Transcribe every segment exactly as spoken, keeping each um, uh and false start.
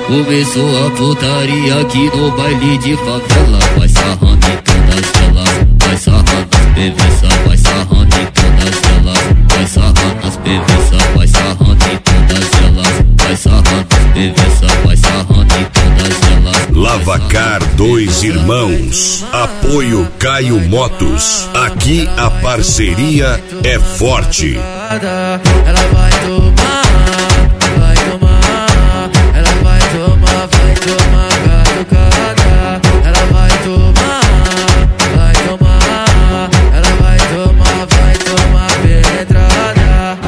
Começou a putaria aqui no baile de favela. Vai sarrando em todas elas, vai sarrando as previsas, vai sarrando em todas elas, vai sarrando as previsas, vai sarrando em todas elas, vai sarrando as previsas, vai sarrando em todas elas. Lavacar Dois Irmãos, apoio Caio Motos. Aqui a parceria é forte. Ela vai tomar, vai tomar, ela vai tomar, vai tomar catucada. Ela vai tomar, vai tomar, ela vai tomar, vai tomar penetrada.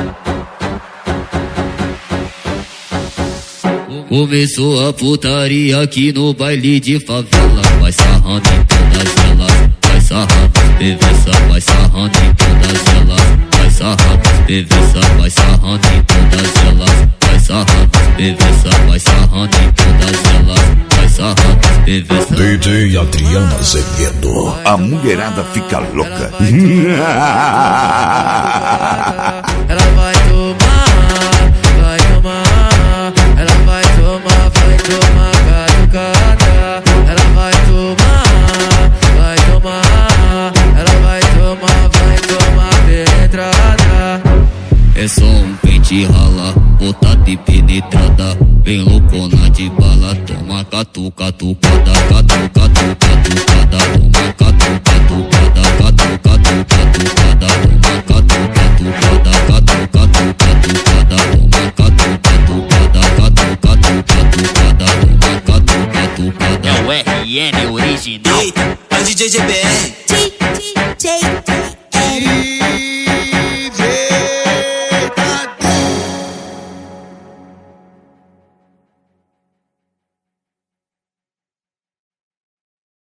Começou a putaria aqui no baile de favela. Vai sarrando em todas elas, vai sarrando as previsas, vai sarrando em todas elas, vai sarrando as previsas, vai sarrando em todas elas, vai sarrando as previsas, vai sarrando em todas elas, vai sarrando as previsas. D J Adriano Azevedo, a mulherada fica louca. Ela vai tomar, vai tomar, ela vai tomar, vai tomar catucada. Ela vai tomar, vai tomar, ela vai tomar, vai tomar penetrada. É só um pente rala, botada e penetrada, bem loucona de bala. Toma catu, catucada, catu, catu, catucada. Toma catu, catucada, catu, catu, catucada. Toma catu, catucada, catu, catu, catucada. Toma catu, catucada, catu, catu, catucada. Toma catu, catucada. É o R N original. Eita, é o D J G B R.